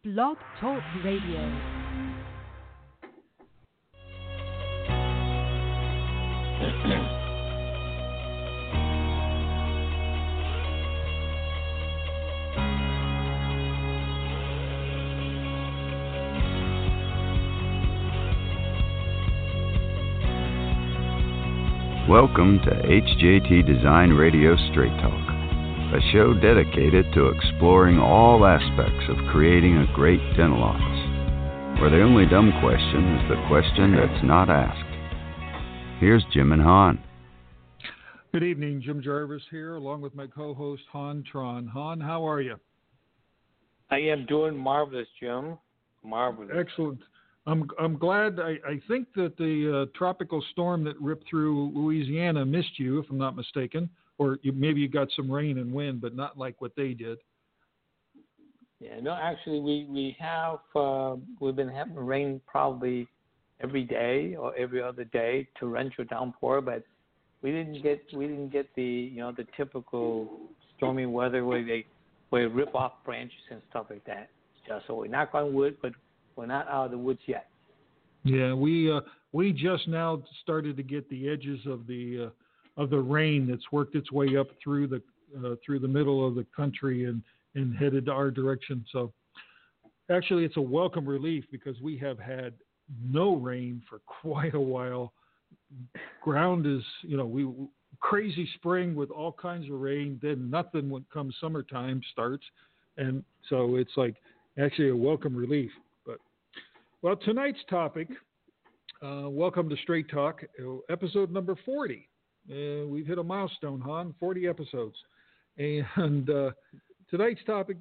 Blog Talk Radio. Welcome to HJT Design Radio Straight Talk, a show dedicated to exploring all aspects of creating a great dental office, where the only dumb question is the question that's not asked. Here's Jim and Han. Good evening, Jim Jarvis here, along with my co-host Han Tron. Han, how are you? I am doing marvelous, Jim. Marvelous. Excellent. I'm glad. I think that the tropical storm that ripped through Louisiana missed you, if I'm not mistaken, or maybe you got some rain and wind, but not like what they did. Yeah, no, actually, we've been having rain probably every day or every other day, torrential downpour, but we didn't get the the typical stormy weather where they rip off branches and stuff like that. So we're knock on wood, but we're not out of the woods yet. Yeah, we just now started to get the edges of the rain that's worked its way up through the middle of the country and headed to our direction. So actually, it's a welcome relief because we have had no rain for quite a while. Ground is, crazy spring with all kinds of rain. Then nothing when comes summertime starts, and so it's like actually a welcome relief. Well, tonight's topic, welcome to Straight Talk, episode number 40. We've hit a milestone, Han, 40 episodes. And tonight's topic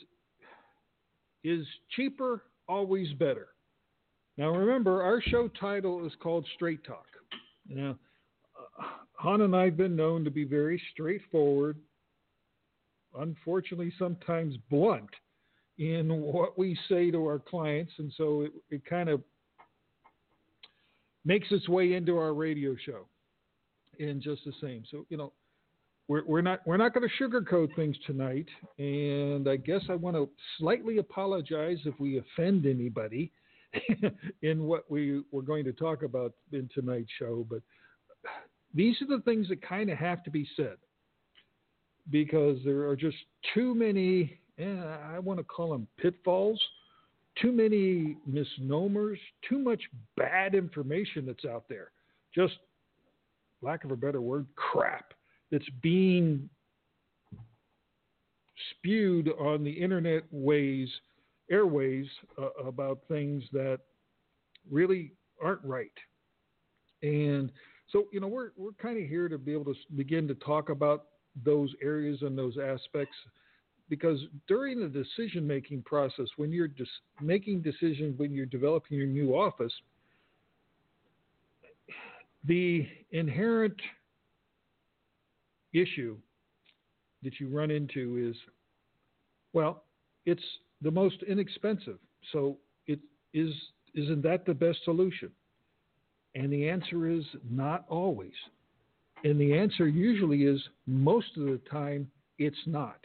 is cheaper always better? Now, remember, our show title is called Straight Talk. Now, Han and I have been known to be very straightforward, unfortunately sometimes blunt, in what we say to our clients, and so it kind of makes its way into our radio show. And just the same, so we're not going to sugarcoat things tonight. And I guess I want to slightly apologize if we offend anybody in what we're going to talk about in tonight's show. But these are the things that kind of have to be said because there are just too many. I want to call them pitfalls, too many misnomers, too much bad information that's out there. Just, lack of a better word, crap that's being spewed on the internet airways about things that really aren't right. And so, we're kind of here to be able to begin to talk about those areas and those aspects. Because during the decision-making process, when you're just making decisions, when you're developing your new office, the inherent issue that you run into is, well, it's the most inexpensive. So isn't that the best solution? And the answer is not always. And the answer usually is most of the time it's not.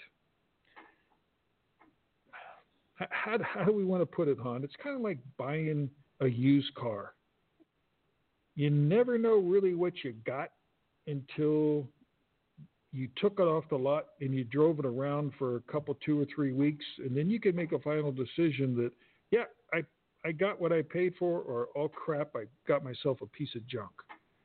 How do we want to put it, Han? It's kind of like buying a used car. You never know really what you got until you took it off the lot and you drove it around for a couple, 2 or 3 weeks, and then you can make a final decision that, yeah, I got what I paid for, or oh crap, I got myself a piece of junk.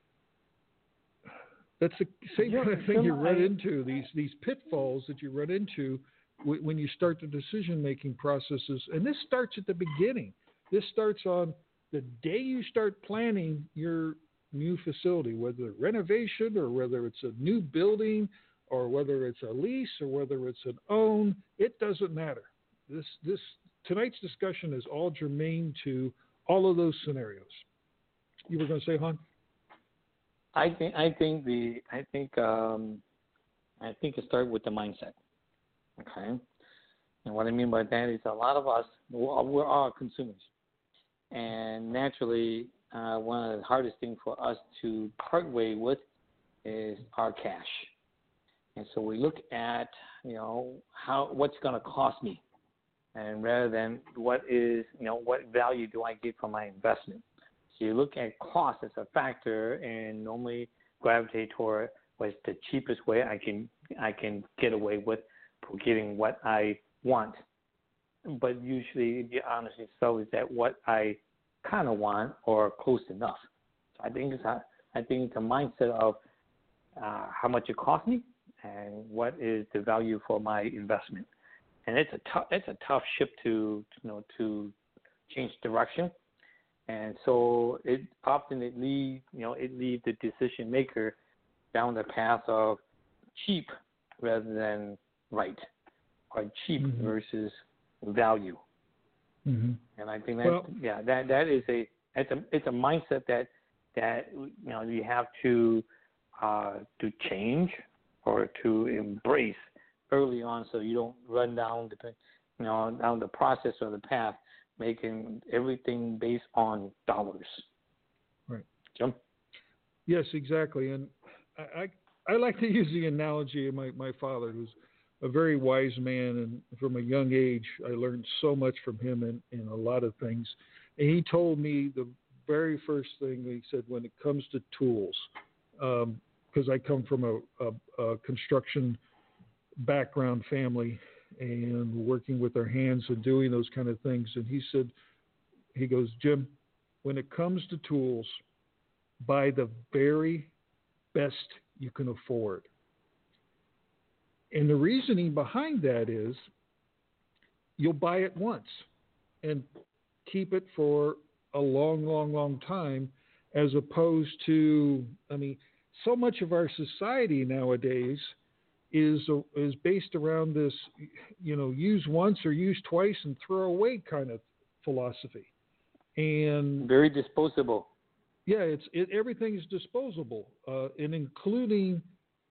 That's the same kind of thing you run into, these pitfalls that you run into when you start the decision-making processes. And this starts at the beginning. This starts on the day you start planning your new facility, whether renovation or whether it's a new building or whether it's a lease or whether it's an own. It doesn't matter. Tonight's discussion is all germane to all of those scenarios. You were going to say, Han? I think it starts with the mindset. Okay, and what I mean by that is a lot of us, we're all consumers, and naturally, one of the hardest things for us to part way with is our cash. And so we look at, what's going to cost me. and rather than what value do I get from my investment. So you look at cost as a factor, and normally gravitate toward what's the cheapest way I can get away with for getting what I want. But usually, the honesty so is that what I kind of want or close enough. So I think it's a mindset of how much it costs me and what is the value for my investment. And it's a tough ship to change direction. And so it leads the decision maker down the path of cheap rather than right, or cheap versus value. And I think that is it's a mindset that you have to change or to embrace early on, so you don't run down the process or the path, making everything based on dollars. Right. Jim? Yes, exactly. And I like to use the analogy of my father, who's a very wise man, and from a young age, I learned so much from him in a lot of things. And he told me the very first thing, he said, when it comes to tools, because I come from a construction background family and working with our hands and doing those kind of things. And he goes, Jim, when it comes to tools, buy the very best you can afford. And the reasoning behind that is you'll buy it once and keep it for a long, long, long time, as opposed to, so much of our society nowadays is based around this, use once or use twice and throw away kind of philosophy. And very disposable. Yeah, everything is disposable, and including,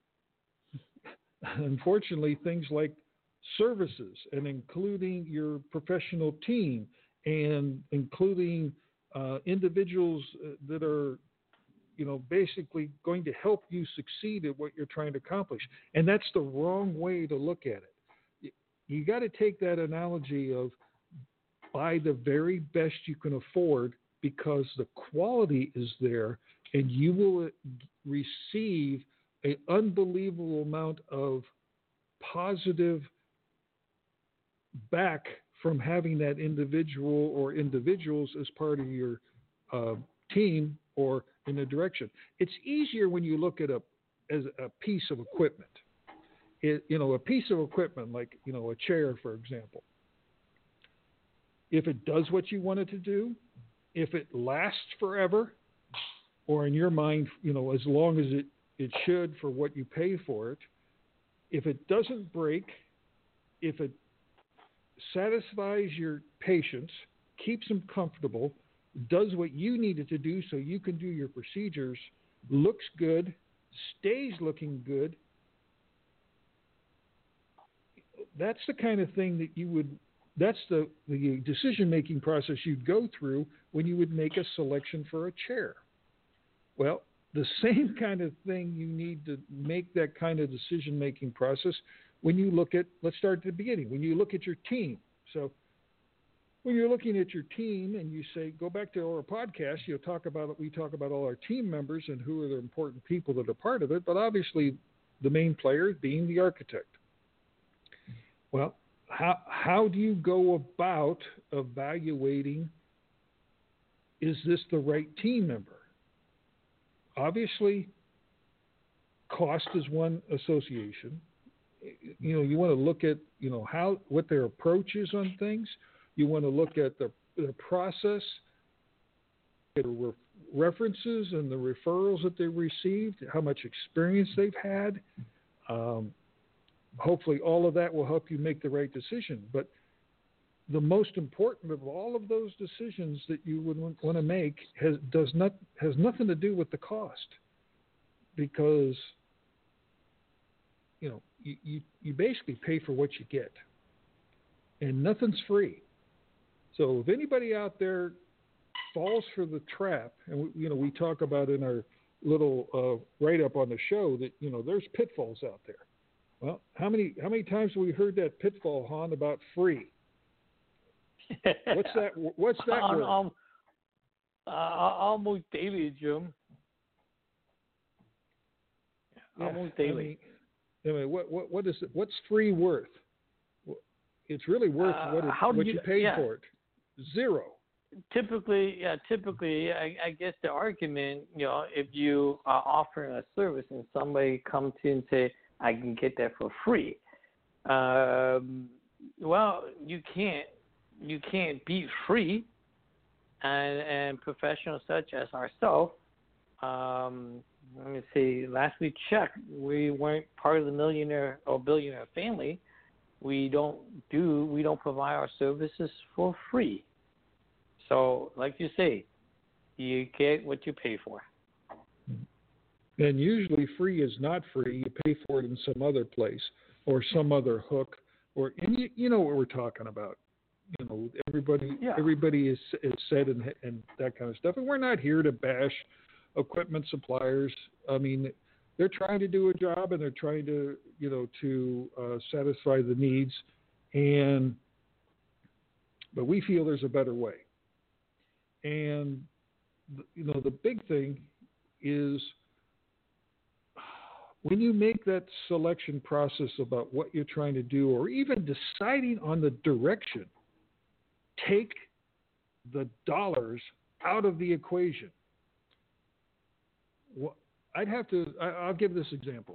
unfortunately, things like services, and including your professional team, and including individuals that are, basically going to help you succeed at what you're trying to accomplish. And that's the wrong way to look at it. You got to take that analogy of buy the very best you can afford, because the quality is there, and you will receive an unbelievable amount of positive back from having that individual or individuals as part of your team or in a direction. It's easier when you look at as a piece of equipment. A piece of equipment like, a chair, for example. If it does what you want it to do, if it lasts forever, or in your mind, as long as it should for what you pay for it, if it doesn't break, if it satisfies your patients, keeps them comfortable, does what you need it to do so you can do your procedures, looks good, stays looking good, that's the kind of thing that that's the decision-making process you'd go through when you would make a selection for a chair. Well, the same kind of thing you need to make that kind of decision-making process when you look at, let's start at the beginning, when you look at your team. So when you're looking at your team and you say, go back to our podcast, we talk about all our team members and who are the important people that are part of it, but obviously the main player being the architect. Well, how do you go about evaluating, is this the right team member? Obviously, cost is one association. You want to look at, what their approach is on things. You want to look at the process, the references and the referrals that they received, how much experience they've had. Hopefully all of that will help you make the right decision. But the most important of all of those decisions that you would want to make has nothing to do with the cost, because you basically pay for what you get, and nothing's free. So if anybody out there falls for the trap, and we talk about in our little write-up on the show that there's pitfalls out there. Well, how many times have we heard that pitfall, Han, about free? What's that word? Almost daily, Jim. Yeah, almost daily. I mean, what is it? What's free worth? It's really worth what you paid for it. Zero. Typically, I guess the argument, if you are offering a service and somebody comes in and say, I can get that for free. Well, you can't beat free, and professionals such as ourselves. Let me see. Last we checked, we weren't part of the millionaire or billionaire family. We don't provide our services for free. So, like you say, you get what you pay for. And usually free is not free. You pay for it in some other place or some other hook. And you know what we're talking about. Everybody is said and that kind of stuff. And we're not here to bash equipment suppliers. I mean, they're trying to do a job and they're trying to, satisfy the needs. But we feel there's a better way. And, the big thing is when you make that selection process about what you're trying to do or even deciding on the direction, take the dollars out of the equation. Well, I'll give this example.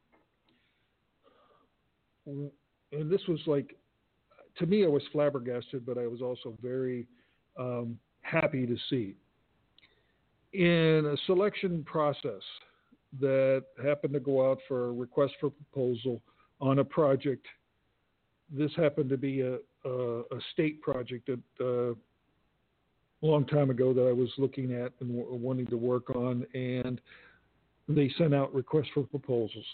And this was like, to me, I was flabbergasted, but I was also very happy to see. In a selection process that happened to go out for a request for proposal on a project, this happened to be a state project that a long time ago that I was looking at and wanting to work on, and they sent out requests for proposals.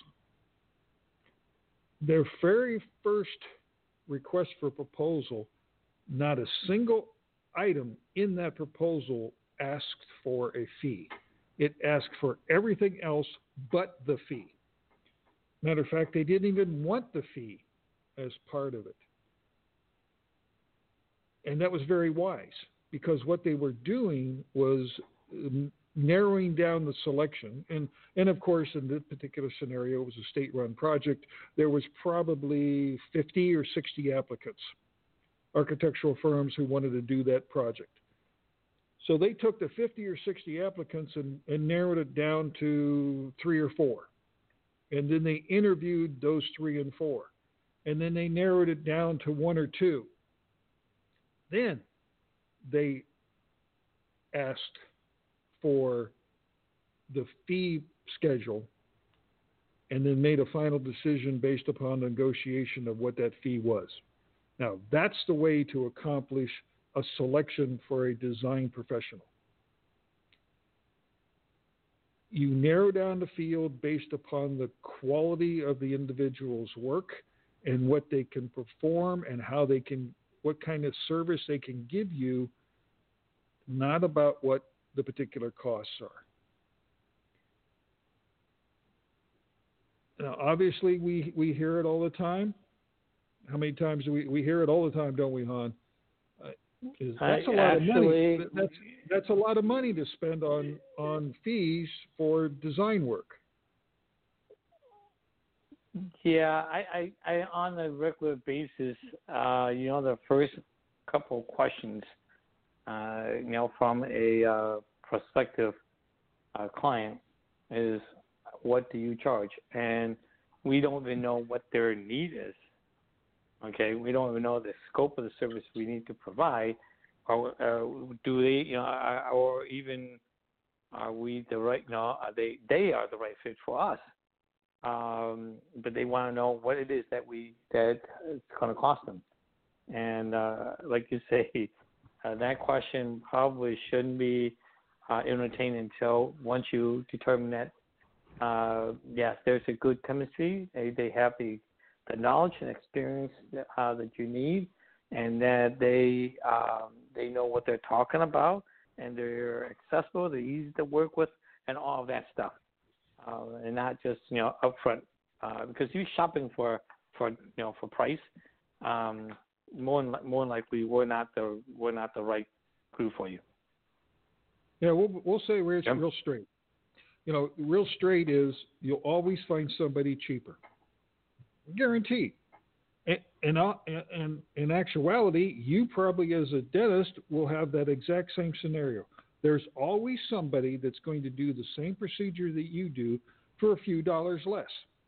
Their very first request for proposal, not a single item in that proposal asked for a fee. It asked for everything else but the fee. Matter of fact, they didn't even want the fee as part of it. And that was very wise, because what they were doing was narrowing down the selection. And of course, in this particular scenario, it was a state-run project. There was probably 50 or 60 applicants, architectural firms who wanted to do that project. So they took the 50 or 60 applicants and narrowed it down to 3 or 4. And then they interviewed those 3 and 4. And then they narrowed it down to 1 or 2. Then they asked for the fee schedule and then made a final decision based upon the negotiation of what that fee was. Now, that's the way to accomplish a selection for a design professional. You narrow down the field based upon the quality of the individual's work and what they can perform and what kind of service they can give you, not about what the particular costs are. Now, obviously, we hear it all the time. How many times do we hear it all the time, don't we, Han? That's a lot of money. That's a lot of money to spend on fees for design work. Yeah, I on a regular basis, the first couple of questions, from a prospective client is, what do you charge? And we don't even know what their need is. Okay, we don't even know the scope of the service we need to provide, or do they, or even are we the right? No, they are the right fit for us. But they want to know what it is that it's going to cost them. And like you say, that question probably shouldn't be entertained until once you determine that, yes, there's a good chemistry. They have the knowledge and experience that you need, and that they know what they're talking about, and they're accessible, they're easy to work with, and all of that stuff. And not just upfront, because you're shopping for price. more likely we're not the right group for you. Yeah, we'll say it's real straight. Real straight is you'll always find somebody cheaper, guaranteed. And in actuality, you probably as a dentist will have that exact same scenario. There's always somebody that's going to do the same procedure that you do for a few dollars less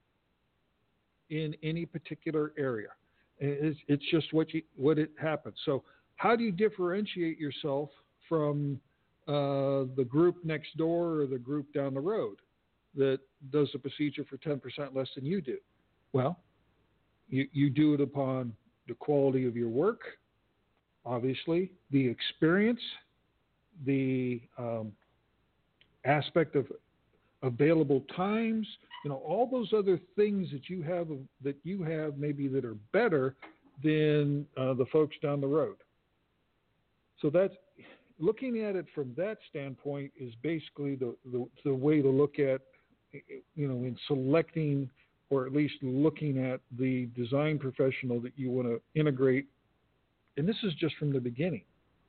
in any particular area. It's just what it happens. So how do you differentiate yourself from the group next door or the group down the road that does the procedure for 10% less than you do? Well, you do it upon the quality of your work, obviously, the experience, the aspect of available times, all those other things that you have maybe that are better than the folks down the road. So that's looking at it from that standpoint is basically the way to look at, in selecting or at least looking at the design professional that you want to integrate. And this is just from the beginning.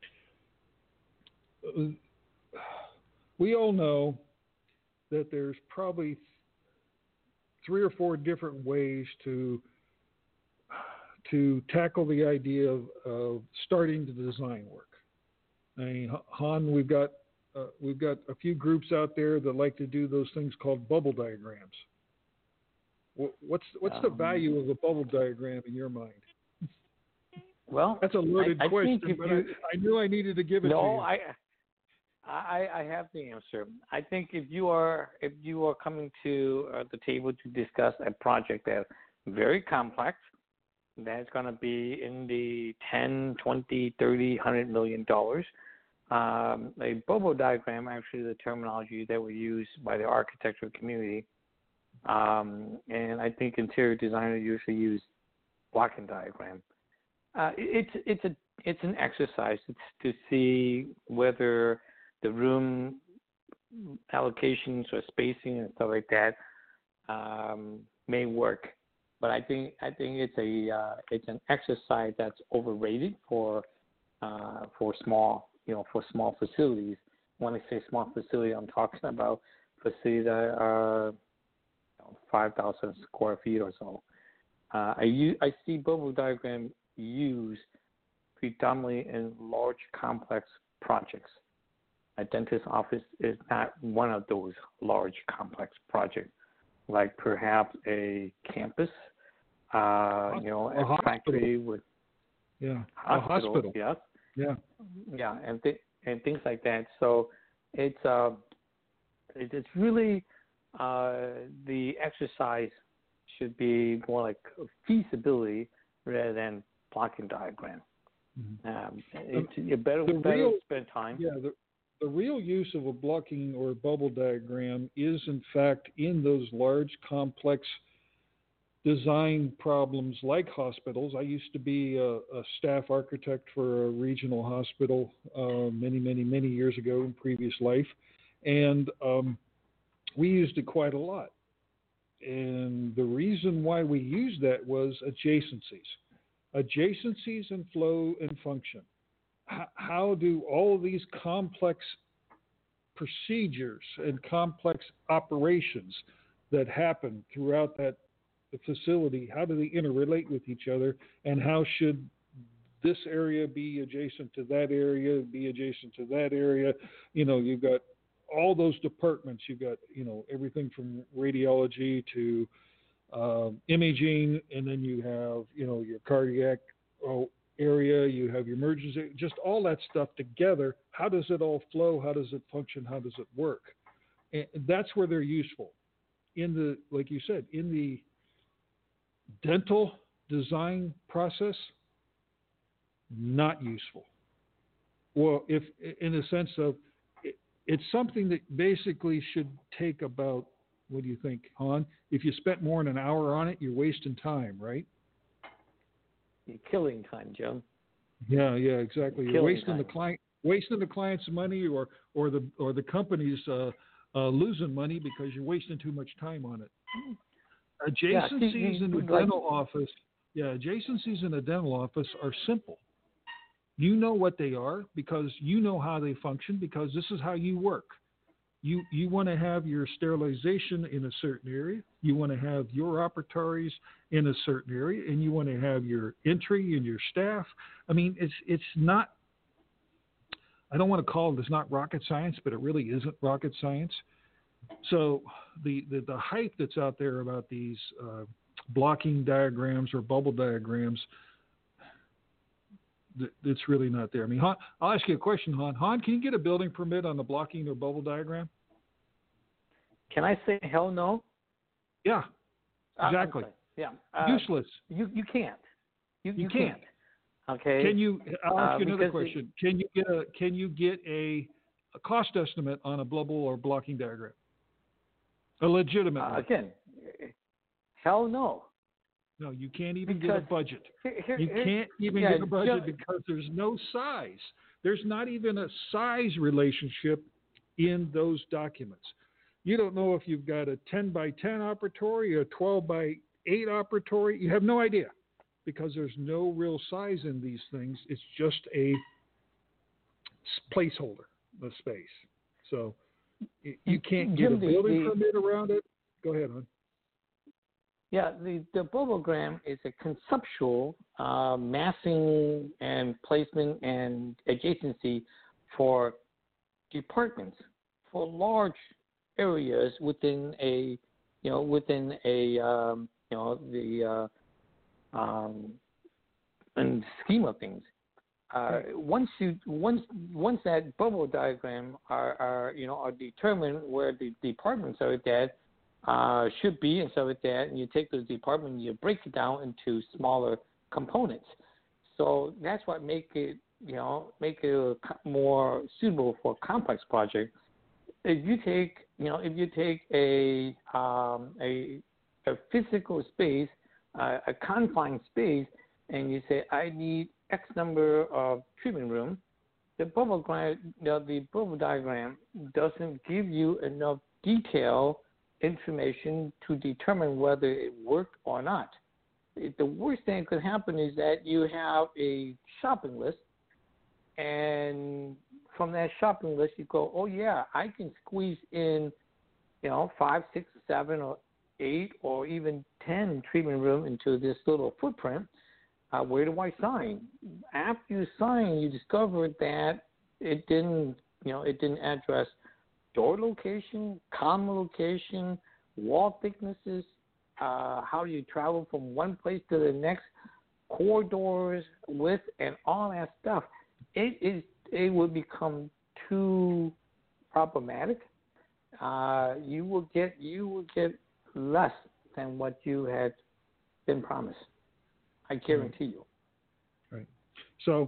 We all know that there's probably 3 or 4 different ways to tackle the idea of starting the design work. I mean, Han, we've got a few groups out there that like to do those things called bubble diagrams. What's the value of a bubble diagram in your mind? Well, that's a loaded question, but I knew I needed to give it to you. No, I have the answer. I think if you are coming to the table to discuss a project that's very complex, that's going to be in the 10, 20, 30, $100 million. A bubble diagram, actually, the terminology that we use by the architectural community, and I think interior designers usually use blocking diagram. It's an exercise. It's to see whether the room allocations or spacing and stuff like that may work. But I think it's an exercise that's overrated for small facilities. When I say small facility, I'm talking about facilities that are 5,000 square feet or so. I see bubble diagram used predominantly in large complex projects. A dentist office is not one of those large complex projects, like perhaps a campus, a factory with a hospital. Yes. Yeah. Yeah, and things like that. So it's really the exercise should be more like feasibility rather than blocking diagram. Mm-hmm. You better spend time. Yeah, the real use of a blocking or bubble diagram is, in fact, in those large, complex design problems like hospitals. I used to be a staff architect for a regional hospital many, many, many years ago in previous life, and we used it quite a lot. And the reason why we used that was adjacencies and flow and function. How do all of these complex procedures and complex operations that happen throughout the facility, how do they interrelate with each other, and how should this area be adjacent to that area, be adjacent to that area? You've got all those departments. You've got, everything from radiology to imaging, and then you have, your cardiac area, you have your emergency, just all that stuff together. How does it all flow? How does it function? How does it work? And that's where they're useful. Like you said, in the dental design process, not useful. Well, if in the sense of it's something that basically should take about, what do you think, Han? If you spent more than an hour on it, you're wasting time, right? You're killing time, Joe. Yeah, exactly. You're wasting the client's money, or the company's losing money because you're wasting too much time on it. Adjacencies in the dental office Yeah, adjacencies in a dental office are simple. You know what they are because you know how they function because this is how you work. You want to have your sterilization in a certain area. You want to have your operatories in a certain area, and you want to have your entry and your staff. I mean, it's not. I don't want to call it. It's not rocket science, but it really isn't rocket science. So the hype that's out there about these blocking diagrams or bubble diagrams, it's really not there. I mean, Han, I'll ask you a question, Han. Han, can you get a building permit on the blocking or bubble diagram? Can I say hell no? Yeah, exactly. Yeah. Useless. You can't. You can't. Okay. Can you? I'll ask you another question. Can you get a cost estimate on a bubble or blocking diagram? A legitimate one. Again, hell no. No, you can't even get a budget. You can't even get a budget because there's no size. There's not even a size relationship in those documents. You don't know if you've got a 10 by 10 operatory or a 12 by 8 operatory. You have no idea because there's no real size in these things. It's just a placeholder, the space. So you can't get a building permit around it. Go ahead, hon. Yeah, the bubblegram is a conceptual massing and placement and adjacency for departments, for large areas within a in the scheme of things. Once that bubble diagram are determined where the departments are at. Should be and stuff like that, and you take those departments and you break it down into smaller components. So that's what make it more suitable for a complex project. If you take a physical space, a confined space, and you say I need X number of treatment room, the bubble diagram doesn't give you enough detail information to determine whether it worked or not. The worst thing that could happen is that you have a shopping list, and from that shopping list you go, oh yeah, I can squeeze in, 5, 6, 7, or 8, or even 10 treatment room into this little footprint. Where do I sign? After you sign, you discover that it didn't address door location, common location, wall thicknesses, how you travel from one place to the next, corridors, width, and all that stuff. It would become too problematic. You will get less than what you had been promised. I guarantee you. Right. So.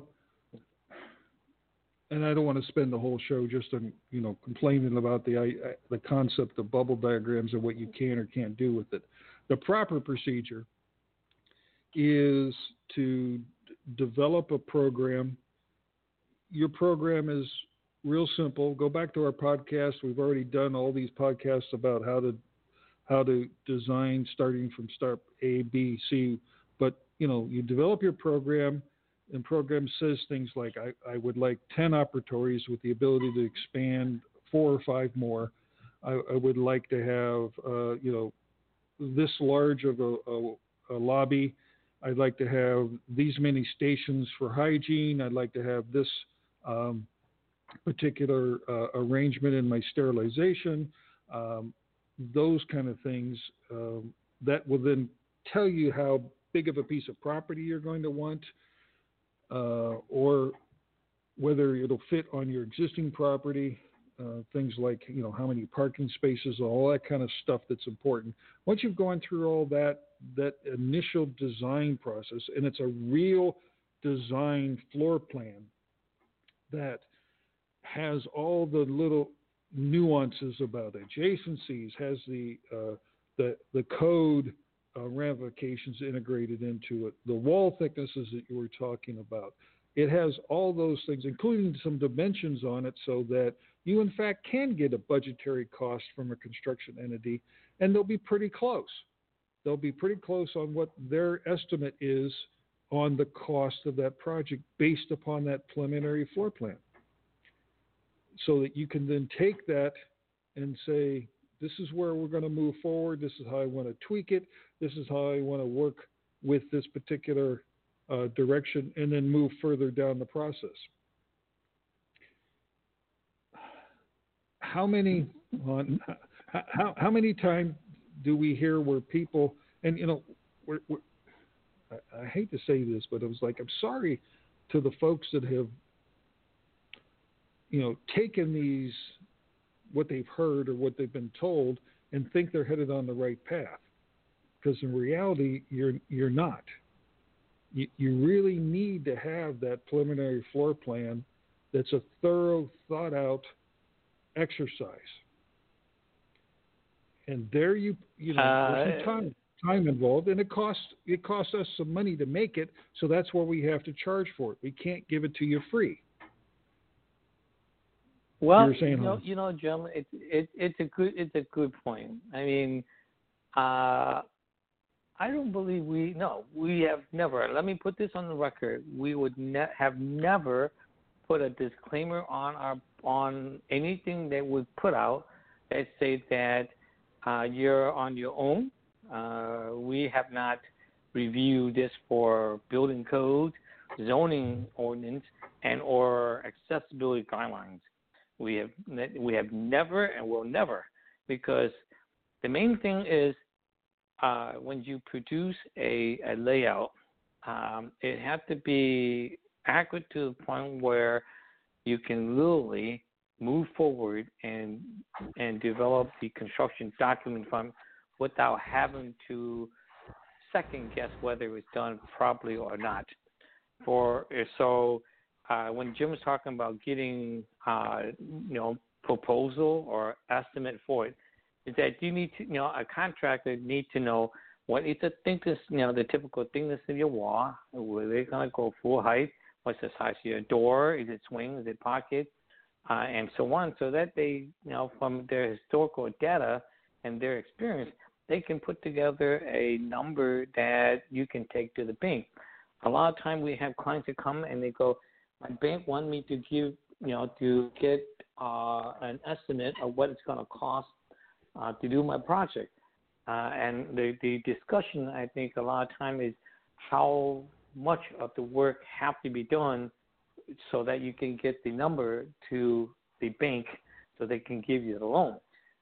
And I don't want to spend the whole show just on, complaining about the concept of bubble diagrams and what you can or can't do with it. The proper procedure is to develop a program. Your program is real simple. Go back to our podcast. We've already done all these podcasts about how to design starting from start A, B, C. But, you develop your program. And program says things like, I would like 10 operatories with the ability to expand 4 or 5 more. I would like to have, this large of a lobby. I'd like to have these many stations for hygiene. I'd like to have this particular arrangement in my sterilization. Those kind of things that will then tell you how big of a piece of property you're going to want. Or whether it'll fit on your existing property, things like, how many parking spaces, all that kind of stuff that's important. Once you've gone through all that initial design process, and it's a real design floor plan that has all the little nuances about adjacencies, has the code ramifications integrated into it, the wall thicknesses that you were talking about. It has all those things, including some dimensions on it, so that you, in fact, can get a budgetary cost from a construction entity, and they'll be pretty close. they'll be pretty close on what their estimate is on the cost of that project based upon that preliminary floor plan. So that you can then take that and say, this is where we're going to move forward. This is how I want to tweak it. This is how I want to work with this particular direction, and then move further down the process. How many times do we hear where people, and I hate to say this, but it was like, I'm sorry to the folks that have, taken these, what they've heard or what they've been told, and think they're headed on the right path. Because in reality, you're not. You really need to have that preliminary floor plan that's a thorough, thought-out exercise. And there there's some time involved, and it costs us some money to make it, so that's where we have to charge for it. We can't give it to you free. Well, Jim, it's a good point. I mean, I don't believe we have never. Let me put this on the record. We would have never put a disclaimer on anything that we put out that say that you're on your own. We have not reviewed this for building code, zoning ordinance, and or accessibility guidelines. We have never and will never, because the main thing is when you produce a layout, it has to be accurate to the point where you can literally move forward and develop the construction document from without having to second guess whether it's done properly or not. When Jim was talking about getting proposal or estimate for it, is that you need to a contractor needs to know what is the thickness, the typical thickness of your wall, where they're gonna go full height, what's the size of your door, is it swing, is it pocket, and so on, so that they from their historical data and their experience, they can put together a number that you can take to the bank. A lot of time we have clients that come and they go, my bank want me to give, to get an estimate of what it's going to cost to do my project. And the discussion, I think, a lot of time is how much of the work have to be done so that you can get the number to the bank so they can give you the loan.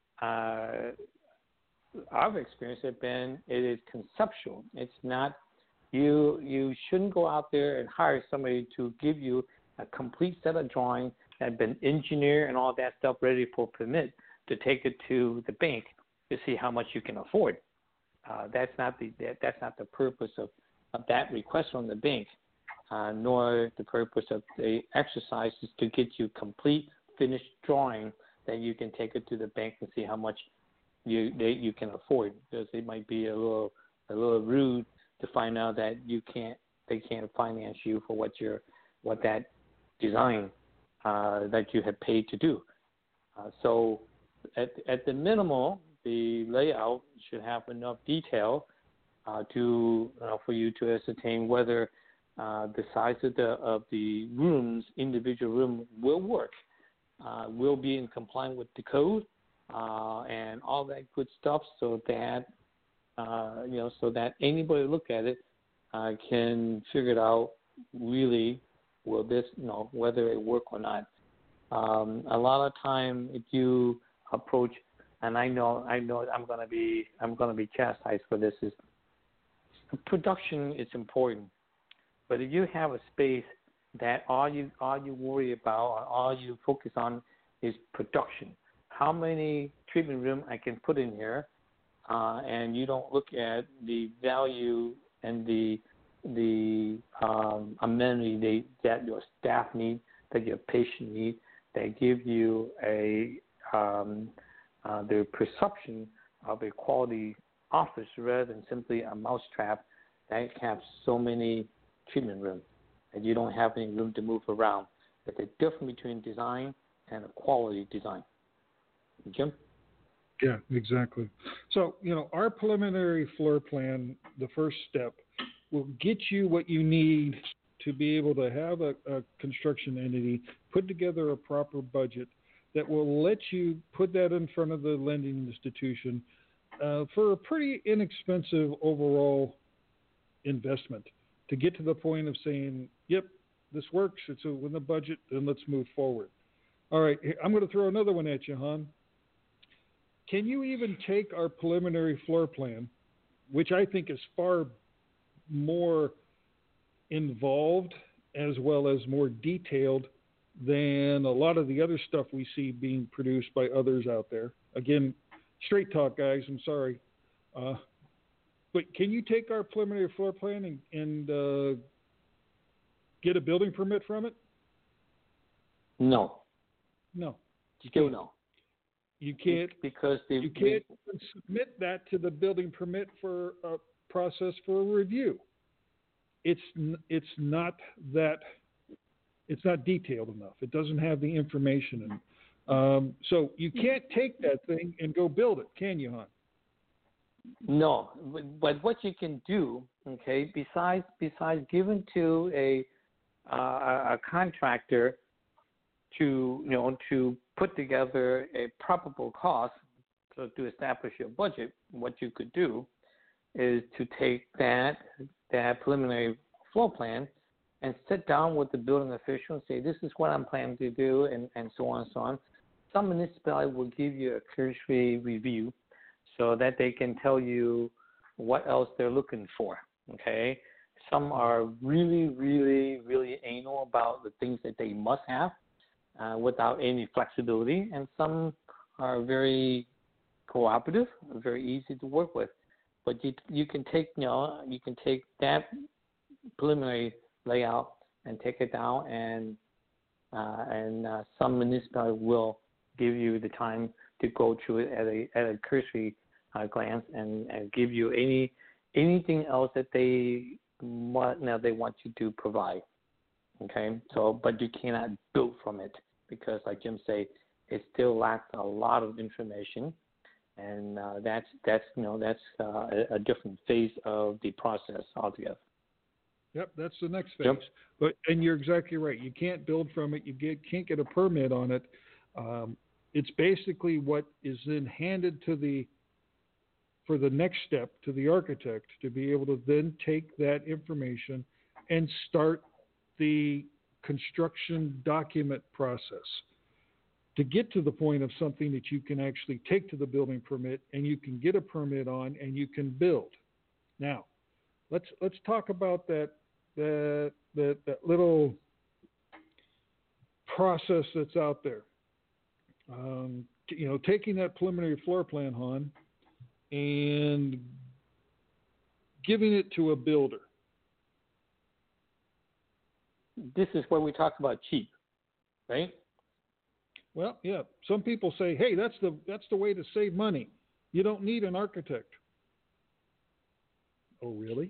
Our experience has been it is conceptual. It's not. You shouldn't go out there and hire somebody to give you a complete set of drawings that have been engineered and all that stuff ready for permit to take it to the bank to see how much you can afford. That's not the purpose of that request from the bank, nor the purpose of the exercise is to get you complete finished drawing that you can take it to the bank and see how much you can afford, because it might be a little rude to find out that they can't finance you for what that design that you have paid to do. So at the minimal, the layout should have enough detail for you to ascertain whether the size of the rooms, individual room, will work, will be in compliance with the code, and all that good stuff, so that so that anybody look at it can figure it out. Really, will this whether it work or not? A lot of time, if you approach, and I know I'm gonna be chastised for this, is production is important. But if you have a space that all you worry about or all you focus on is production, how many treatment room I can put in here, and you don't look at the value and the amenity that your staff need, that your patient need, that give you the perception of a quality office rather than simply a mousetrap that has so many treatment rooms and you don't have any room to move around. There's a difference between design and a quality design. Jim? Yeah, exactly. So, our preliminary floor plan, the first step, will get you what you need to be able to have a construction entity, put together a proper budget that will let you put that in front of the lending institution for a pretty inexpensive overall investment to get to the point of saying, yep, this works, it's within the budget, then let's move forward. All right, I'm going to throw another one at you, Han. Can you even take our preliminary floor plan, which I think is far more involved as well as more detailed than a lot of the other stuff we see being produced by others out there? Again, straight talk, guys, I'm sorry. But can you take our preliminary floor plan and get a building permit from it? No. No. Still no. You can't, because you can't submit that to the building permit for a process for a review. It's not detailed enough. It doesn't have the information in it. So you can't take that thing and go build it, can you, Han? No, but what you can do, okay, besides giving to a contractor to put together a probable cost to establish your budget, what you could do is to take that preliminary floor plan and sit down with the building official and say, this is what I'm planning to do, and so on and so on. Some municipality will give you a cursory review so that they can tell you what else they're looking for, okay? Some are really, really, really anal about the things that they must have without any flexibility, and some are very cooperative, very easy to work with. But you can take that preliminary layout and take it down, and some municipality will give you the time to go through it at a cursory glance and give you anything else that they want you to provide. Okay, so but you cannot build from it because, like Jim said, it still lacks a lot of information, and that's a different phase of the process altogether. Yep, that's the next phase. Yep. And you're exactly right. You can't build from it. Can't get a permit on it. It's basically what is then handed for the next step to the architect to be able to then take that information and start the construction document process to get to the point of something that you can actually take to the building permit and you can get a permit on and you can build. Now, let's talk about that little process that's out there. Taking that preliminary floor plan, Han, and giving it to a builder. This is where we talk about cheap, right? Well, yeah. Some people say, "Hey, that's the way to save money. You don't need an architect." Oh, really?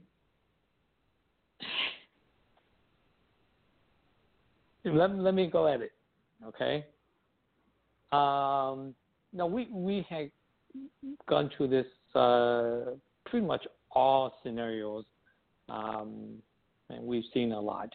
Let me go at it, okay? No, we have gone through this pretty much all scenarios, and we've seen a lot.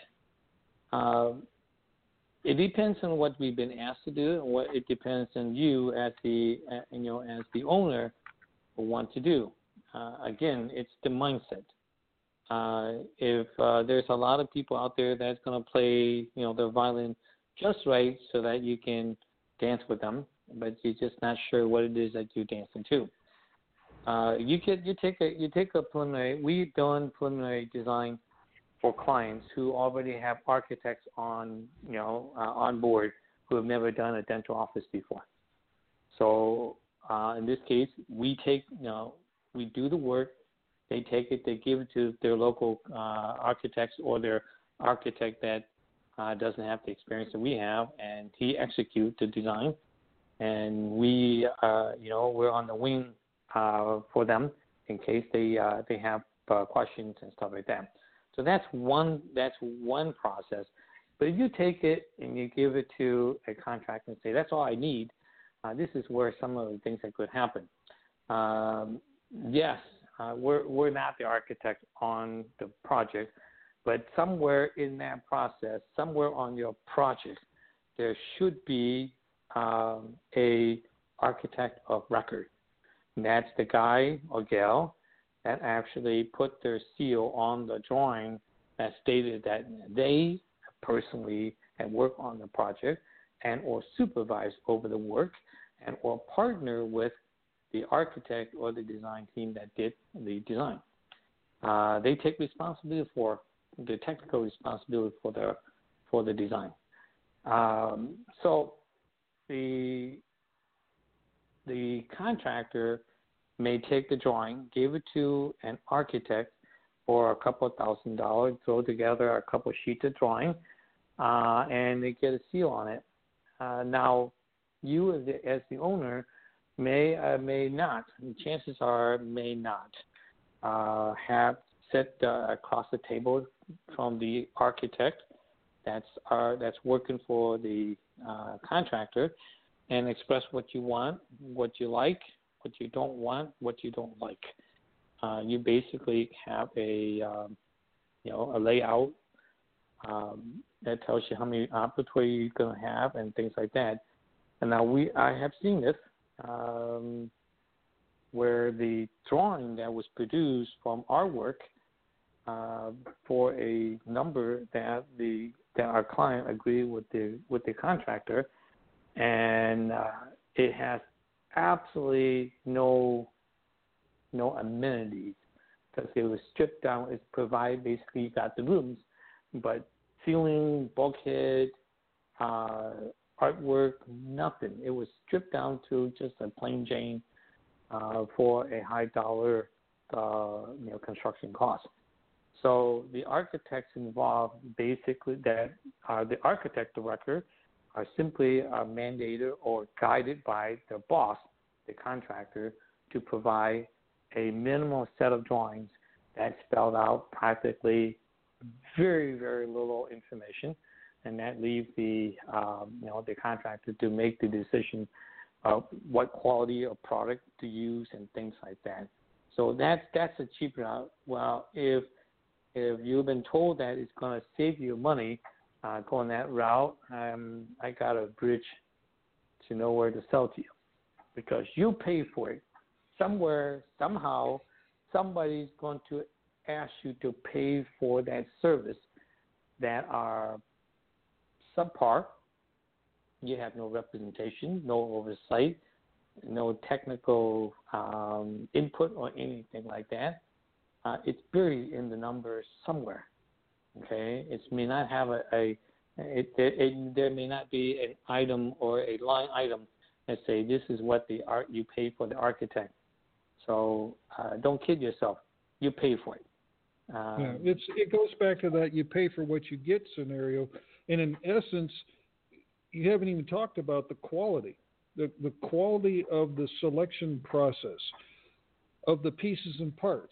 It depends on what we've been asked to do, and it depends on you as the owner who want to do. Again, it's the mindset. If there's a lot of people out there that's going to play, their violin just right so that you can dance with them, but you're just not sure what it is that you're dancing to. You take a preliminary. We've done preliminary design for clients who already have architects on board who have never done a dental office before. So in this case, we do the work. They take it, they give it to their local architects or their architect that doesn't have the experience that we have, and he executes the design. And we're on the wing for them in case they have questions and stuff like that. So that's one process. But if you take it and you give it to a contractor and say, that's all I need, this is where some of the things that could happen. Yes, we're not the architect on the project, but somewhere in that process, somewhere on your project, there should be a architect of record. And that's the guy or gal that actually put their seal on the drawing that stated that they personally had worked on the project and or supervised over the work and or partner with the architect or the design team that did the design. They take responsibility for the technical responsibility for the design. So the contractor may take the drawing, give it to an architect for a couple of $1,000, throw together a couple of sheets of drawing, and they get a seal on it. Now, you as the owner may not, and chances are may not, have set across the table from the architect that's working for the contractor and express what you want, what you like, what you don't want, what you don't like. You basically have a layout that tells you how many operatory you're going to have and things like that. And now I have seen this where the drawing that was produced from our work for a number that our client agreed with the contractor, and it has absolutely no amenities because it was stripped down. It's provided basically you got the rooms, but ceiling, bulkhead, artwork, nothing. It was stripped down to just a plain Jane for a high dollar construction cost. So the architects involved basically that the architect of record are simply mandated or guided by their boss, the contractor, to provide a minimal set of drawings that spelled out practically very, very little information, and that leaves the contractor to make the decision of what quality of product to use and things like that. So that's a cheaper route. Well, if you've been told that it's going to save you money going that route, I got a bridge to know where to sell to you, because you pay for it. Somewhere, somehow, somebody's going to ask you to pay for that service that are subpar. You have no representation, no oversight, no technical input or anything like that. It's buried in the numbers somewhere. Okay, it may not have there may not be an item or a line item that say this is what you pay for the architect. So don't kid yourself. You pay for it. It goes back to that you pay for what you get scenario. And in essence, you haven't even talked about the quality, the quality of the selection process of the pieces and parts.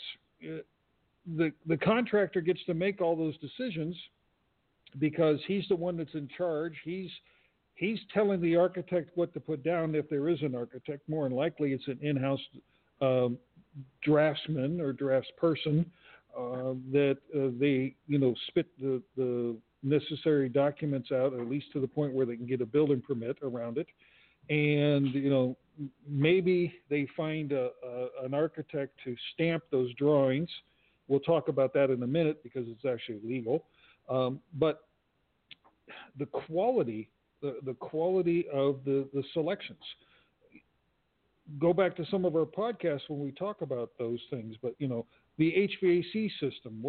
The contractor gets to make all those decisions because he's the one that's in charge. He's telling the architect what to put down if there is an architect. More than likely, it's an in-house draftsman or draftsperson that they spit the necessary documents out, at least to the point where they can get a building permit around it. And maybe they find an architect to stamp those drawings. We'll talk about that in a minute because it's actually legal. But the quality of the selections. Go back to some of our podcasts when we talk about those things. But the HVAC system.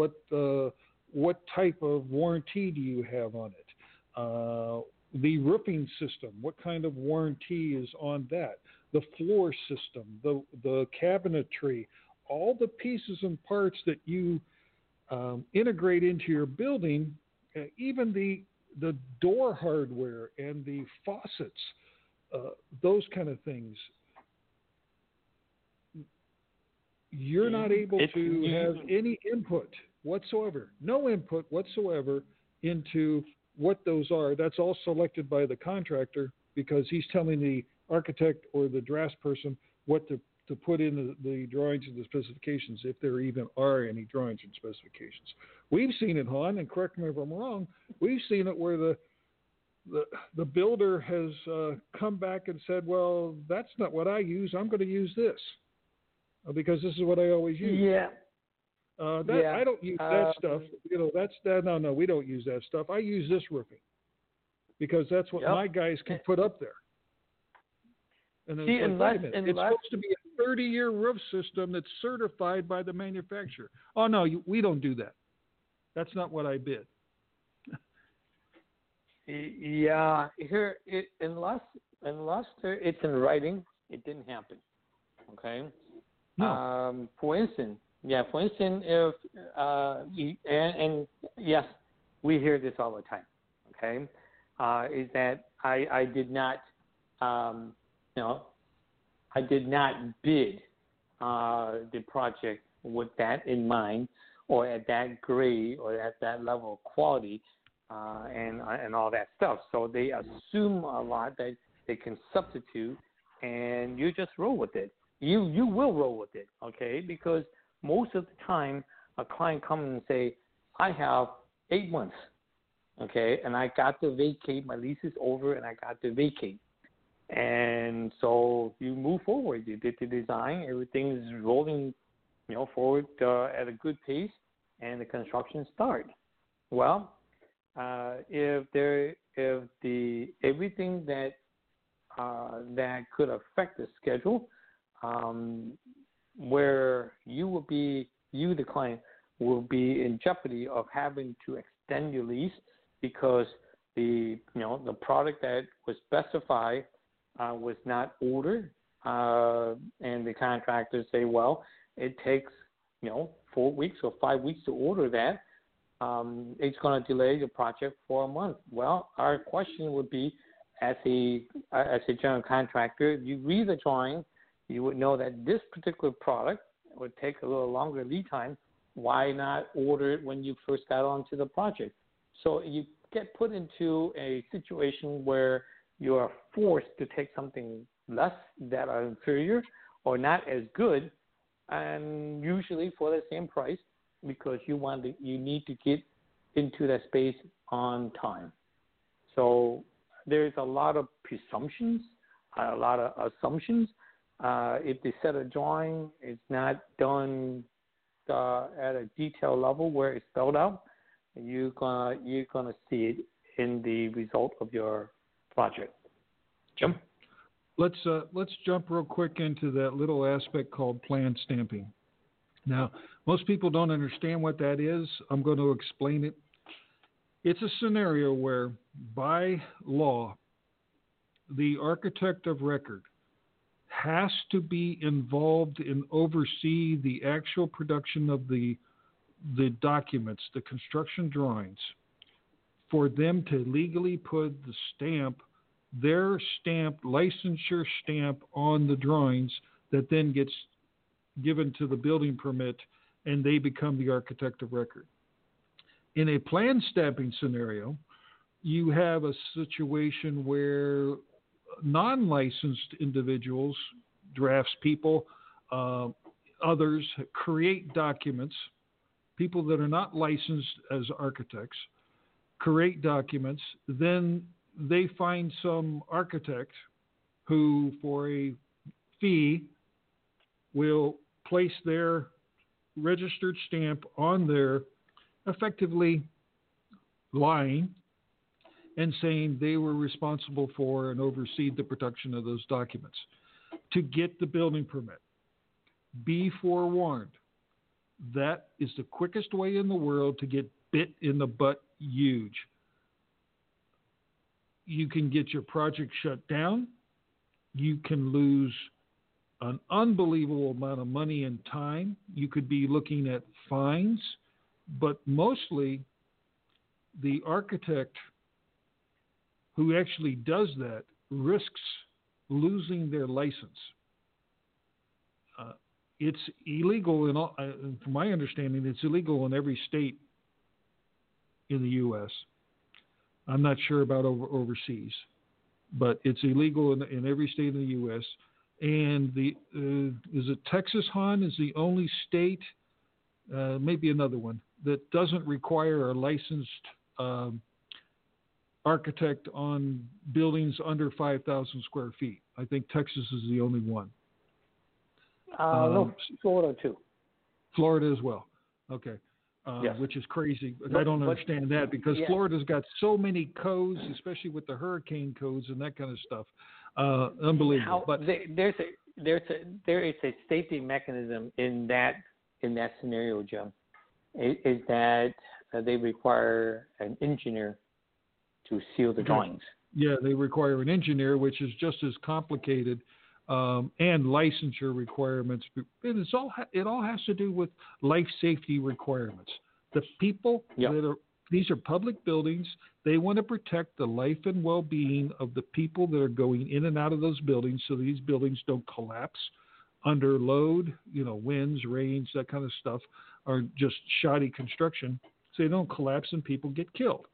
What type of warranty do you have on it? The roofing system. What kind of warranty is on that? The floor system. The cabinetry. All the pieces and parts that you integrate into your building, even the door hardware and the faucets, those kind of things. You're not able to have any input whatsoever, no input whatsoever into what those are. That's all selected by the contractor because he's telling the architect or the draftsperson what to put in the drawings and the specifications, if there even are any drawings and specifications. We've seen it, Han, and correct me if I'm wrong, we've seen it where the builder has come back and said, well, that's not what I use. I'm going to use this because this is what I always use. Yeah. I don't use that stuff. That's that. No, we don't use that stuff. I use this roofing because that's what my guys can put up there. And then it's supposed to be a 30-year roof system that's certified by the manufacturer. Oh no, we don't do that. That's not what I bid. Yeah, here unless it's in writing, it didn't happen. Okay. No. For instance, if and yes, we hear this all the time. Okay, is that I did not, I did not bid the project with that in mind, or at that grade, or at that level of quality, and all that stuff. So they assume a lot that they can substitute, and you just roll with it. You will roll with it, okay? Because most of the time, a client comes and say, I have 8 months, okay, and I got to vacate. My lease is over, and I got to vacate. And so you move forward. You did the design. Everything is rolling, forward at a good pace, and the construction starts. Well, if everything that could affect the schedule, where the client will be in jeopardy of having to extend your lease because the product that was specified was not ordered, and the contractors say, well, it takes 4 weeks or 5 weeks to order that. It's going to delay the project for a month. Well, our question would be, as a general contractor, if you read the drawing, you would know that this particular product would take a little longer lead time. Why not order it when you first got onto the project? So you get put into a situation where you are forced to take something less that are inferior or not as good, and usually for the same price, because you need to get into that space on time. So there's a lot of presumptions, a lot of assumptions. If the set of drawing is not done at a detailed level where it's spelled out, you're gonna see it in the result of your project. Jim? Let's jump real quick into that little aspect called plan stamping. Now, most people don't understand what that is. I'm going to explain it. It's a scenario where, by law, the architect of record has to be involved and oversee the actual production of the documents, the construction drawings, for them to legally put the stamp, their stamp, licensure stamp on the drawings that then gets given to the building permit, and they become the architect of record. In a plan stamping scenario, you have a situation where non-licensed individuals, draftspeople, others create documents. People that are not licensed as architects create documents. Then they find some architect who, for a fee, will place their registered stamp on there, effectively lying and saying they were responsible for and overseed the production of those documents to get the building permit. Be forewarned. That is the quickest way in the world to get bit in the butt huge. You can get your project shut down. You can lose an unbelievable amount of money and time. You could be looking at fines, but mostly the architect who actually does that risks losing their license. It's illegal in all, from my understanding, it's illegal in every state in the U.S. I'm not sure about overseas. but it's illegal in every state in the U.S. And is it Texas, Han, is the only state, maybe another one, that doesn't require a licensed architect on buildings under 5,000 square feet. I think Texas is the only one. No, Florida too. Florida as well. Okay. Yes. Which is crazy. I don't understand that because Florida's got so many codes, especially with the hurricane codes and that kind of stuff. Unbelievable. But there is a safety mechanism in that scenario, Jim. Is that they require an engineer to seal the drawings. Yeah, they require an engineer, which is just as complicated, and licensure requirements. And it all has to do with life safety requirements. The people these are public buildings. They want to protect the life and well-being of the people that are going in and out of those buildings, so these buildings don't collapse under load, winds, rains, that kind of stuff, or just shoddy construction, so they don't collapse and people get killed.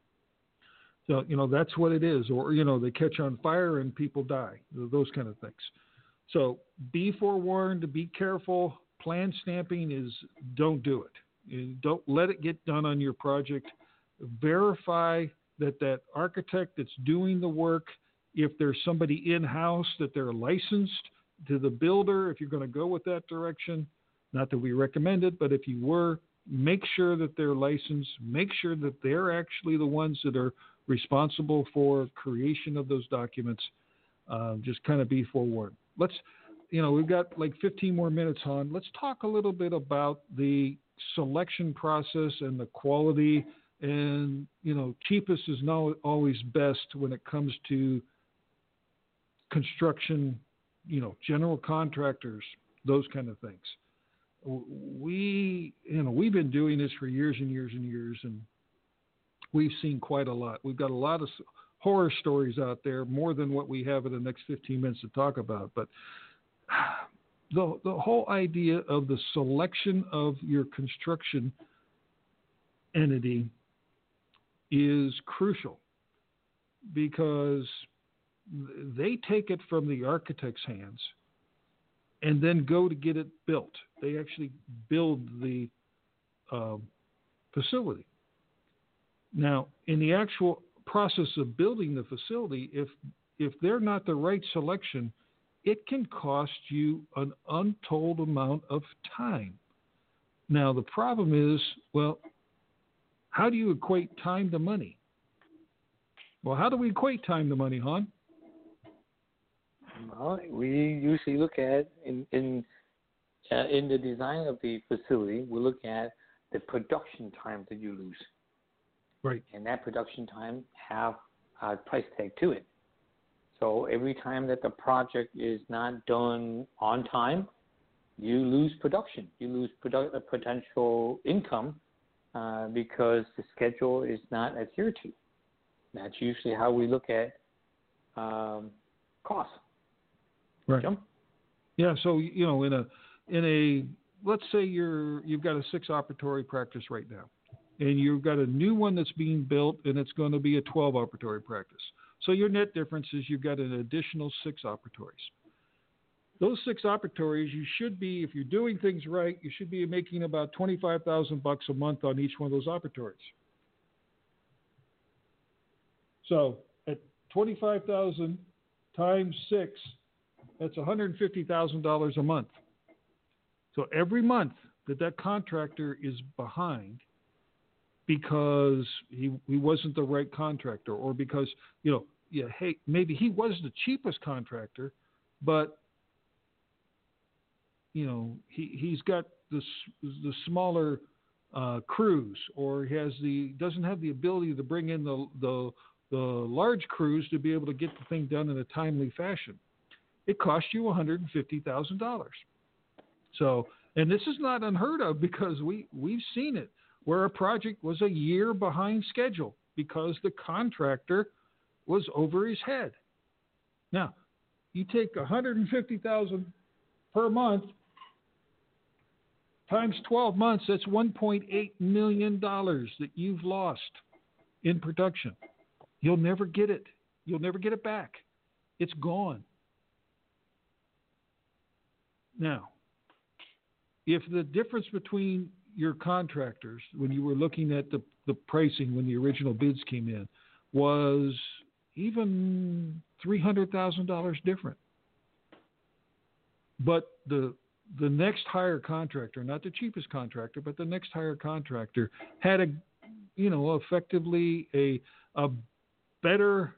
So, that's what it is. Or, they catch on fire and people die, those kind of things. So be forewarned, be careful. Plan stamping is don't do it. Don't let it get done on your project. Verify that architect that's doing the work, if there's somebody in-house, that they're licensed to the builder, if you're going to go with that direction. Not that we recommend it, but if you were, make sure that they're licensed. Make sure that they're actually the ones that are responsible for creation of those documents. Just kind of be forewarned. We've got like 15 more minutes on. Let's talk a little bit about the selection process and the quality. And, cheapest is not always best when it comes to construction, general contractors, those kind of things. We've been doing this for years and years and years, and we've seen quite a lot. We've got a lot of horror stories out there, more than what we have in the next 15 minutes to talk about. But the whole idea of the selection of your construction entity is crucial, because they take it from the architect's hands and then go to get it built. They actually build the facility. Now, in the actual process of building the facility, if they're not the right selection, it can cost you an untold amount of time. Now, the problem is, how do you equate time to money? Well, how do we equate time to money, Han? Well, we usually look at in the design of the facility, we look at the production time that you lose. Right. And that production time have a price tag to it. So every time that the project is not done on time, you lose production. You lose potential income because the schedule is not adhered to. That's usually how we look at costs. Right. Jim? Yeah. So in a let's say you've got a 6 operatory practice right now, and you've got a new one that's being built, and it's going to be a 12 operatory practice. So your net difference is you've got an additional 6 operatories. Those 6 operatories, you should be, if you're doing things right, you should be making about $25,000 a month on each one of those operatories. So at $25,000 times 6, that's $150,000 a month. So every month that contractor is behind because he wasn't the right contractor, or because, maybe he was the cheapest contractor, but, he's got the smaller crews, or he doesn't have the ability to bring in the large crews to be able to get the thing done in a timely fashion. It costs you $150,000. So, and this is not unheard of, because we've seen it where a project was a year behind schedule because the contractor was over his head. Now, you take $150,000 per month times 12 months, that's $1.8 million that you've lost in production. You'll never get it. You'll never get it back. It's gone. Now, if the difference between your contractors, when you were looking at the pricing when the original bids came in, was even $300,000 different, but the next higher contractor, not the cheapest contractor, but the next higher contractor had effectively a better,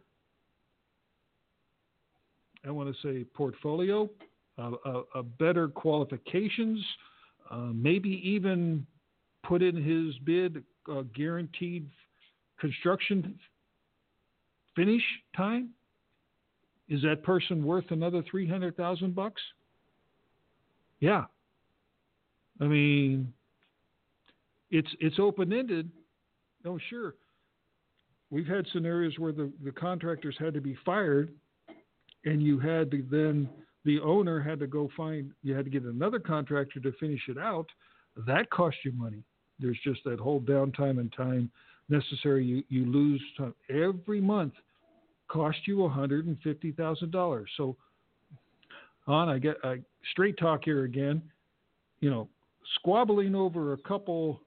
I want to say, portfolio, a better qualifications, maybe even put in his bid guaranteed construction finish time. Is that person worth another $300,000? Yeah. I mean, it's open-ended. Oh, sure. We've had scenarios where the contractors had to be fired, and you had to then, the owner had to go you had to get another contractor to finish it out. That cost you money. There's just that whole downtime and time necessary. You lose time. Every month cost you $150,000. So, I get straight talk here again. Squabbling over a couple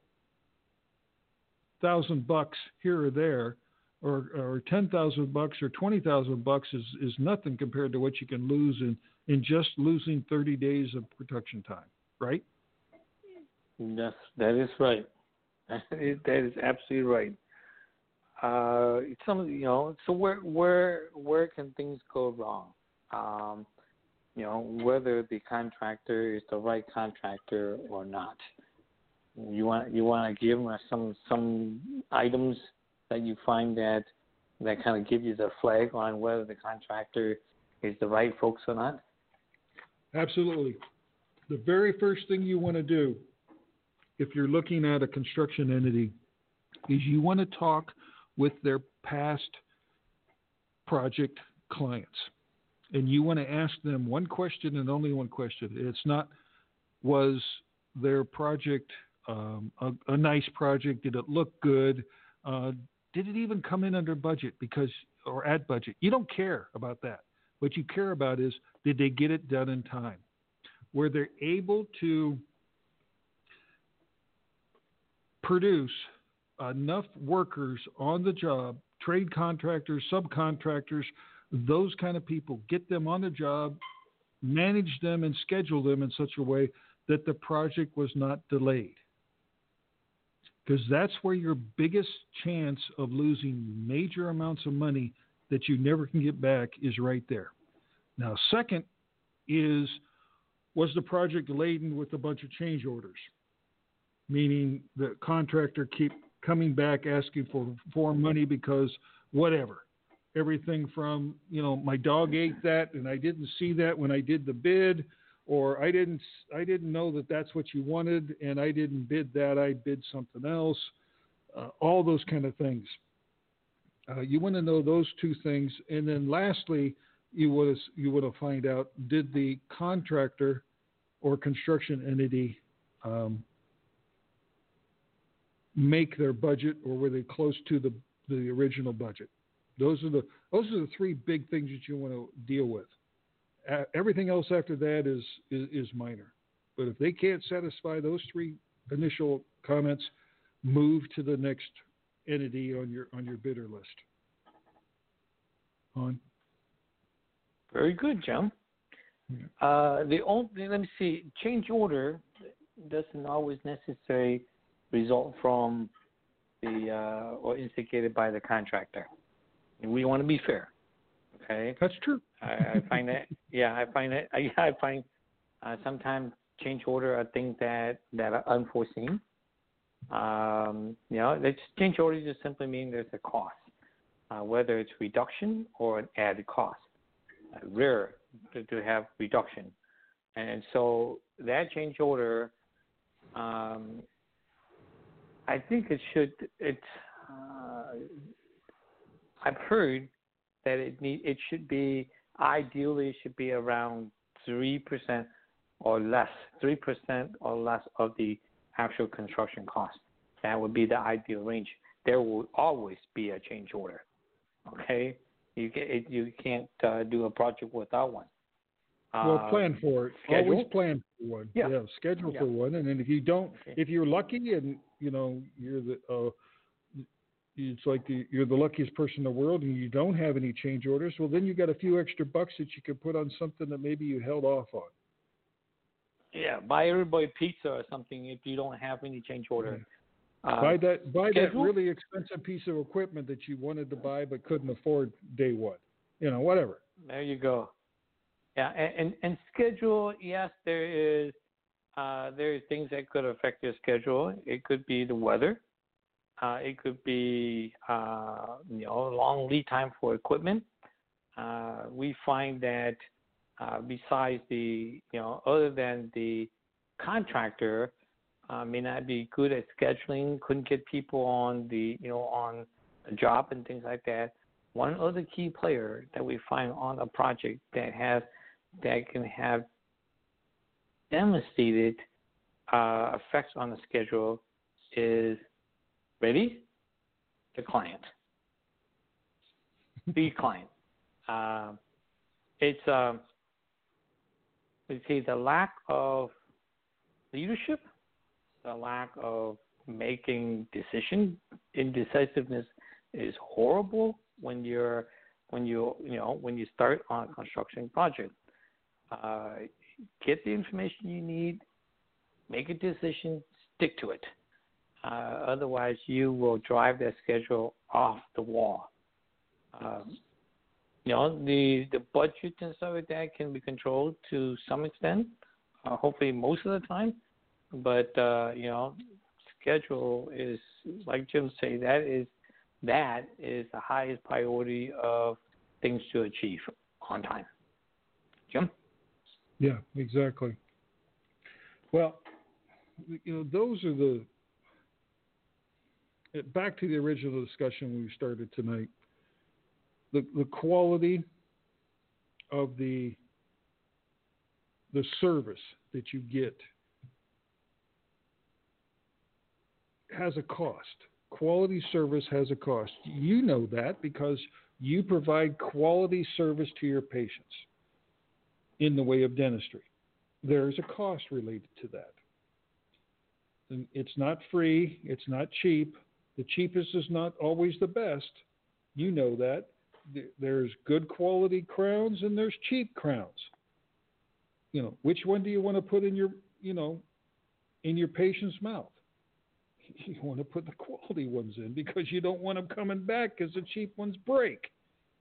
$1,000 here or there, or $10,000 or $20,000 is nothing compared to what you can lose in just losing 30 days of production time, right? Yes, that is right. That is absolutely right. So where can things go wrong? Whether the contractor is the right contractor or not. You want to give them some items that you find that kind of give you the flag on whether the contractor is the right folks or not? Absolutely. The very first thing you want to do if you're looking at a construction entity is you want to talk with their past project clients. And you want to ask them one question and only one question. It's not, was their project a nice project? Did it look good? Did it even come in under budget or at budget? You don't care about that. What you care about is, did they get it done in time? Were they able to produce enough workers on the job, trade contractors, subcontractors, those kind of people, get them on the job, manage them and schedule them in such a way that the project was not delayed? Because that's where your biggest chance of losing major amounts of money that you never can get back is right there. Now, second is, was the project laden with a bunch of change orders? Meaning the contractor keep coming back asking for money because whatever. Everything from, my dog ate that and I didn't see that when I did the bid, or I didn't know that that's what you wanted and I didn't bid that, I bid something else. All those kind of things. You want to know those two things, and then lastly, you want to find out, did the contractor or construction entity make their budget, or were they close to the original budget? Those are the three big things that you want to deal with. Everything else after that is minor. But if they can't satisfy those three initial comments, move to the next entity on your bidder list. On. Very good, Jim. Yeah. Let me see. Change order doesn't always necessarily result from or instigated by the contractor. We want to be fair. Okay. That's true. I find that. Yeah, I find that. I find sometimes change order are things that are unforeseen. Change order just simply means there's a cost, whether it's reduction or an added cost. Rare to have reduction, and so that change order, I think it should. I've heard that it should be, ideally it should be around 3% or less, 3% or less of the actual construction cost. That would be the ideal range. There will always be a change order, okay? You can't do a project without one. Well, plan for it. Schedule? Always plan for one. Yeah. Schedule Yeah. for one, and then if you don't, Okay. if you're lucky, and you're the, it's like you're the luckiest person in the world, and you don't have any change orders. Well, then you got a few extra bucks that you can put on something that maybe you held off on. Yeah, buy everybody pizza or something if you don't have any change order. Buy that schedule? really expensive piece of equipment that you wanted to buy but couldn't afford day one. Whatever. There you go. Yeah, and schedule. Yes, there are things that could affect your schedule. It could be the weather. It could be long lead time for equipment. We find that besides other than the contractor may not be good at scheduling, couldn't get people on on a job and things like that. One other key player that we find on a project that can have devastated effects on the schedule is ready? The client. The client. It's the lack of leadership, the lack of making decision. Indecisiveness is horrible when you start on a construction project. Get the information you need, make a decision, stick to it. Otherwise, you will drive that schedule off the wall. The budget and stuff like that can be controlled to some extent, hopefully most of the time. But schedule is, like Jim said, that is the highest priority of things to achieve on time. Jim? Yeah, exactly. Well, those are back to the original discussion we started tonight. The quality of the service that you get has a cost. Quality service has a cost. You know that because you provide quality service to your patients in the way of dentistry. There's a cost related to that. And it's not free. It's not cheap. The cheapest is not always the best. You know that. There's good quality crowns and there's cheap crowns. Which one do you want to put in your patient's mouth? You want to put the quality ones in because you don't want them coming back because the cheap ones break.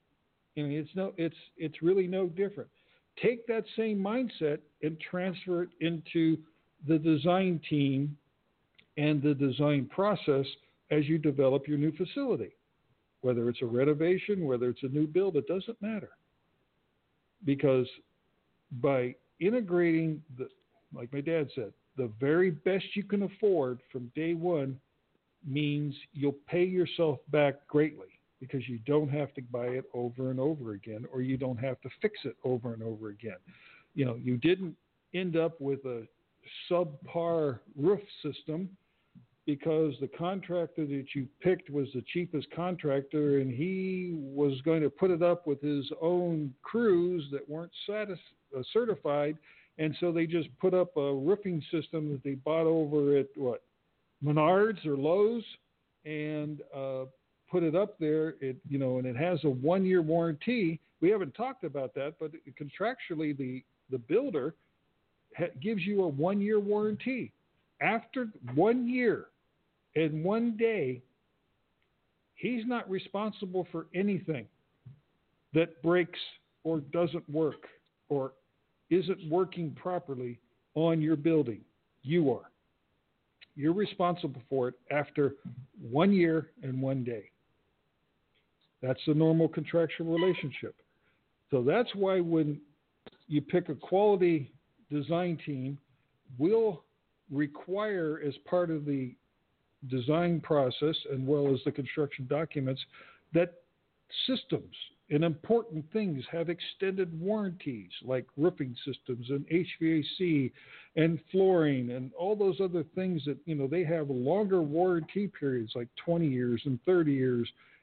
It's really no different. Take that same mindset and transfer it into the design team and the design process as you develop your new facility. Whether it's a renovation, whether it's a new build, it doesn't matter. Because by integrating, like my dad said, the very best you can afford from day one means you'll pay yourself back greatly because you don't have to buy it over and over again, or you don't have to fix it over and over again. You didn't end up with a subpar roof system because the contractor that you picked was the cheapest contractor and he was going to put it up with his own crews that weren't certified, and so they just put up a roofing system that they bought over at Menards or Lowe's and put it up there. And it has a 1-year warranty. We haven't talked about that, but contractually the builder gives you a 1-year warranty. After 1 year and 1 day, he's not responsible for anything that breaks or doesn't work or isn't working properly on your building. You are. You're responsible for it after 1 year and 1 day. That's the normal contractual relationship. So that's why when you pick a quality design team, we'll require as part of the design process and well as the construction documents that systems and important things have extended warranties like roofing systems and HVAC and flooring and all those other things that, they have longer warranty periods like 20 years and 30 years.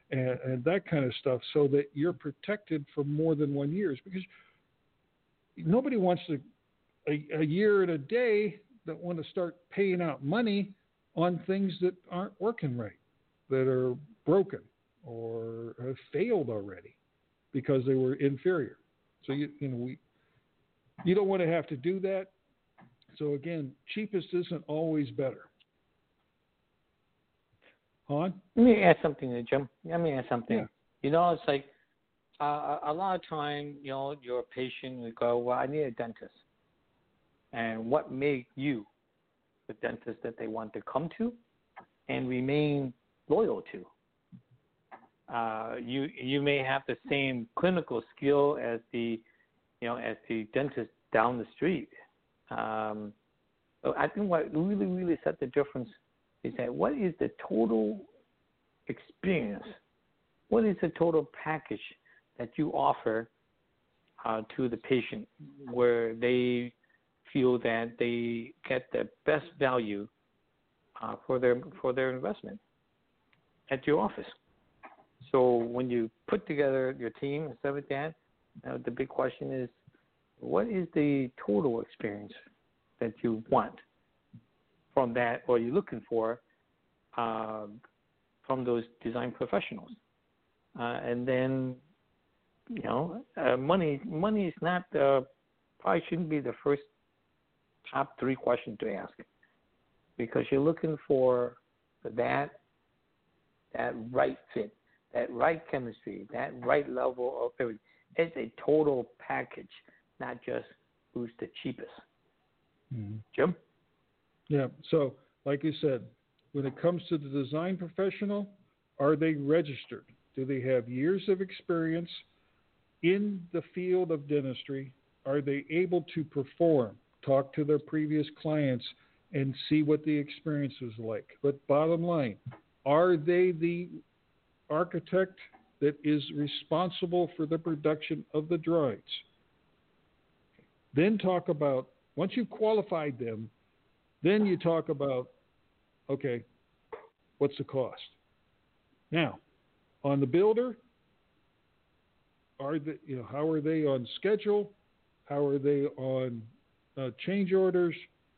and that kind of stuff, so that you're protected for more than 1 year. Because nobody wants a year and a day that want to start paying out money on things that aren't working right, that are broken or have failed already because they were inferior. So you don't want to have to do that. So again, cheapest isn't always better. Han? Let me add something there, Jim. Let me add something. Yeah. It's like a lot of time, you're a patient, you go, well, I need a dentist. And what made you the dentist that they want to come to and remain loyal to? You may have the same clinical skill as the dentist down the street. I think what really, really set the difference is that what is the total experience? What is the total package that you offer to the patient where they feel that they get the best value for their investment at your office? So when you put together your team and stuff like that, the big question is, what is the total experience that you want from that, or you're looking for from those design professionals? And then, money is not probably shouldn't be the first top 3 questions to ask, because you're looking for that right fit, that right chemistry, that right level of everything. It's a total package, not just who's the cheapest. Mm-hmm. Jim? Yeah. So, like you said, when it comes to the design professional, are they registered? Do they have years of experience in the field of dentistry? Are they able to perform, talk to their previous clients, and see what the experience is like? But bottom line, are they the architect that is responsible for the production of the drawings? Then talk about, once you've qualified them, then you talk about, okay, what's the cost? Now, on the builder, how are they on schedule? How are they on change orders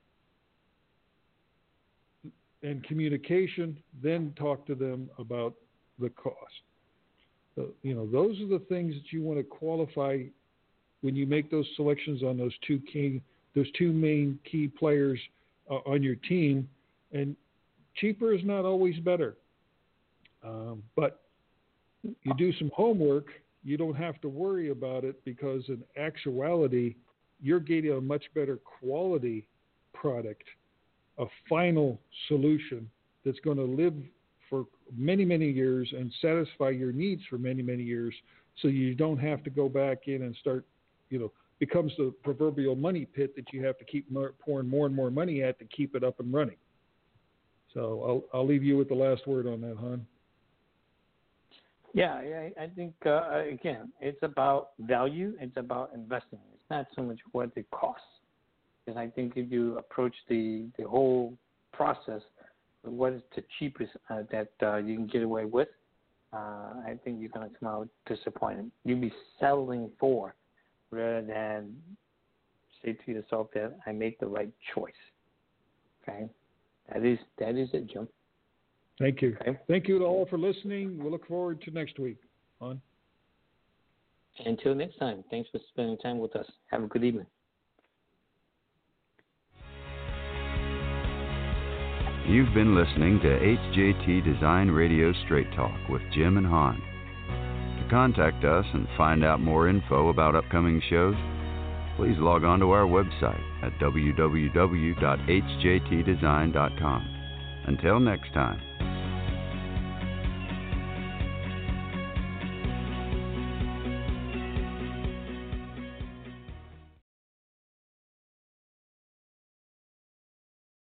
and communication? Then talk to them about the cost. Those are the things that you want to qualify when you make those selections on those two main key players on your team. And cheaper is not always better, but you do some homework, you don't have to worry about it, because in actuality, you're getting a much better quality product, a final solution that's going to live for many, many years and satisfy your needs for many, many years, so you don't have to go back in and start, becomes the proverbial money pit that you have to keep pouring more and more money at to keep it up and running. So I'll leave you with the last word on that, Han. Yeah, I think, again, it's about value. It's about investing. It's not so much what it costs. Because I think if you approach the whole process, what is the cheapest that you can get away with, I think you're going to come out disappointed. You'll be settling for, rather than say to yourself that I make the right choice. Okay? That is it, Jim. Thank you. Okay. Thank you to all for listening. We'll look forward to next week. On. Until next time, thanks for spending time with us. Have a good evening. You've been listening to HJT Design Radio Straight Talk with Jim and Han. To contact us and find out more info about upcoming shows, please log on to our website at www.hjtdesign.com. Until next time.